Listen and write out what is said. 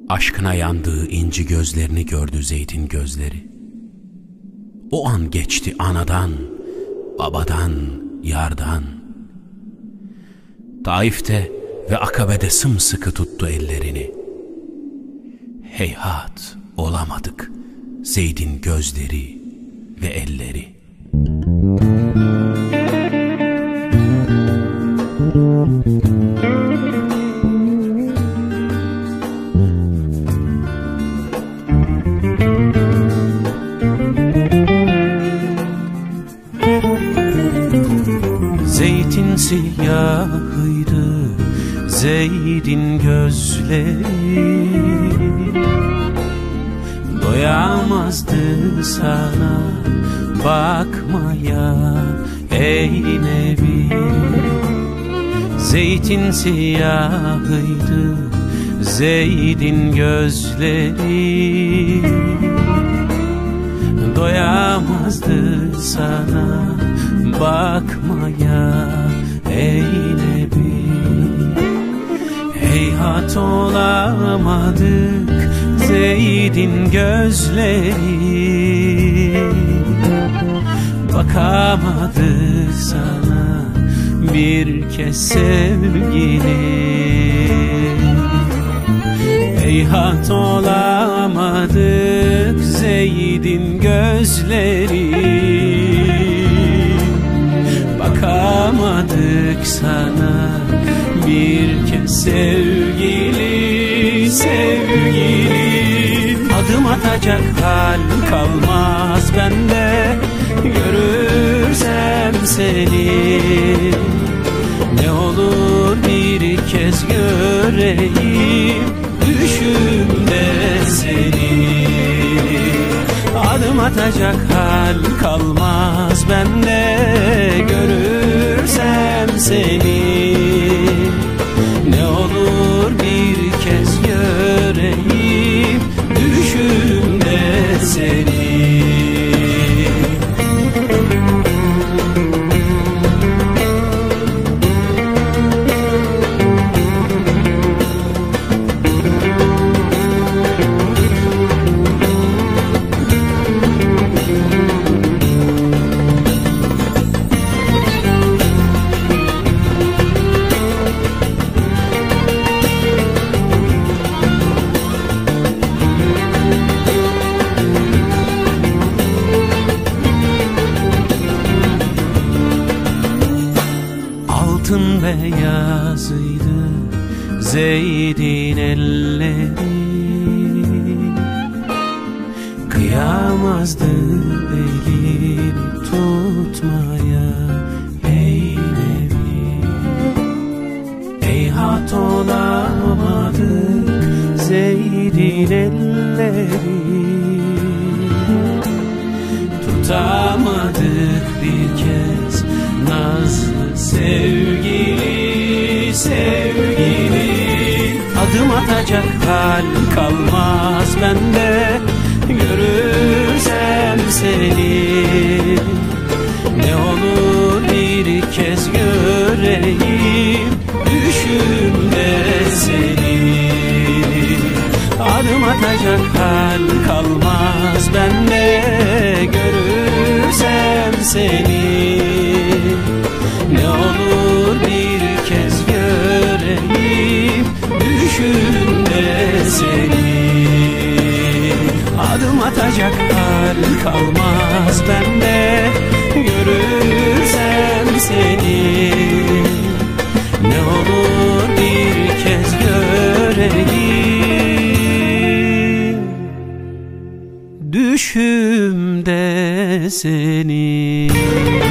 Aşkına yandığı inci gözlerini gördü Zeyd'in gözleri. O an geçti anadan, babadan, yardan. Taif'te ve Akabe'de sımsıkı tuttu ellerini. Heyhat olamadık Zeyd'in gözleri ve elleri. Zeyd'in siyahıydı Zeyd'in gözleri, doyamazdı sana bakmaya ey Nebi. Zeyd'in siyahıydı Zeyd'in gözleri, doyamazdı sana bakmaya ey Nebi. Heyhat olamadık Zeyd'in gözleri, bakamadı sana bir kez sevgili. Heyhat olamadık Zeyd'in gözleri, bakamadık sana bir kez sevgili, sevgili. Adım atacak hal kalmaz bende, görürsem seni. Ne olur bir kez göreyim düşümde seni. Adım atacak hal kalmaz bende, görürsem seni. Ne olur bir kez göreyim düşümde seni. Altın beyazıydı Zeyd'in elleri, kıyamazdı elini tutmaya ey Nebi. Heyhat olamadık Zeyd'in elleri, tutamadık bir kez nazlı sevgili, sevgili. Adım atacak hal kalmaz bende, görürsem seni. Ne olur bir kez göreyim düşümde seni. Adım atacak hal kalmaz bende, görürsem seni. Ne olur bir kez göreyim düşümde seni. Adım atacak hal kalmaz bende, görürsem seni. Ne olur bir kez göreyim düşümde seni.